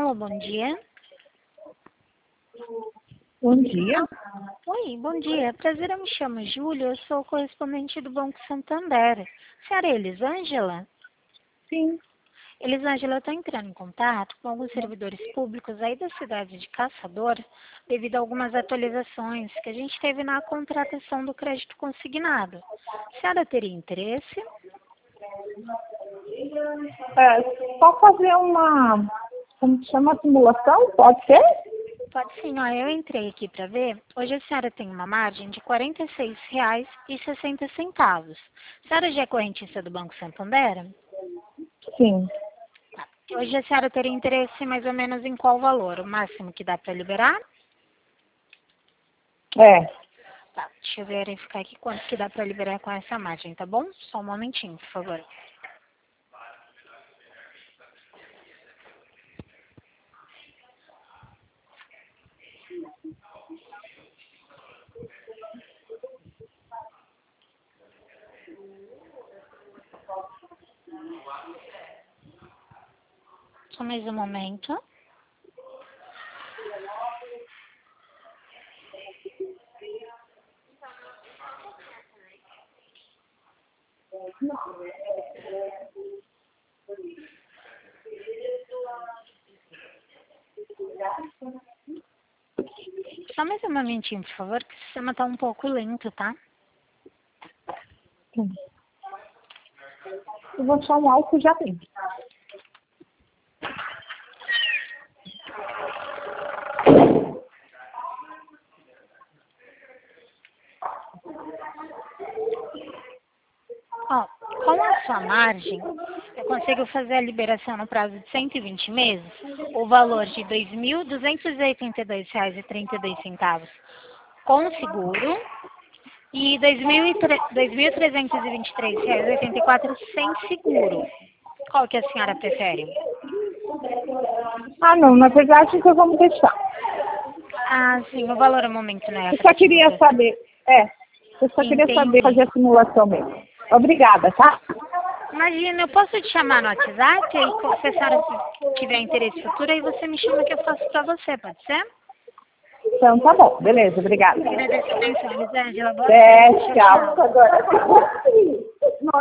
Alô, bom dia. Bom dia. Oi, bom dia. Prazer, eu me chamo Júlia, eu sou correspondente do Banco Santander. Senhora Elisângela? Sim. Elisângela, eu estou entrando em contato com alguns servidores públicos aí da cidade de Caçador, devido a algumas atualizações que a gente teve na contratação do crédito consignado. A senhora teria interesse? Só fazer como que chama, simulação? Pode ser? Pode sim, ó, eu entrei aqui para ver. Hoje a senhora tem uma margem de R$ 46,60. A senhora já é correntista do Banco Santander? Sim. Hoje a senhora teria interesse mais ou menos em qual valor? O máximo que dá para liberar? É. Tá, deixa eu verificar aqui quanto que dá para liberar com essa margem, tá bom? Só um momentinho, por favor. Só mais um momento. Só mais um momentinho, por favor, que o sistema está um pouco lento, tá? Eu vou achar um álcool já tem. Ó, com a sua margem, eu consigo fazer a liberação no prazo de 120 meses, o valor de R$ 2.282,32 com seguro e R$ 2.323,84 sem seguro. Qual que a senhora prefere? Não, na verdade então vamos deixar. Ah, sim, o valor ao momento não é Eu só queria atrativo. saber, Entendi. fazer a simulação mesmo. Obrigada, tá? Imagina, eu posso te chamar no WhatsApp e se a senhora tiver interesse futuro, aí você me chama que eu faço pra você, pode ser? Então tá bom, beleza, obrigada. Agradeço a atenção, Elisângela. Boa É, tarde. Tchau, tchau. tchau. Agora.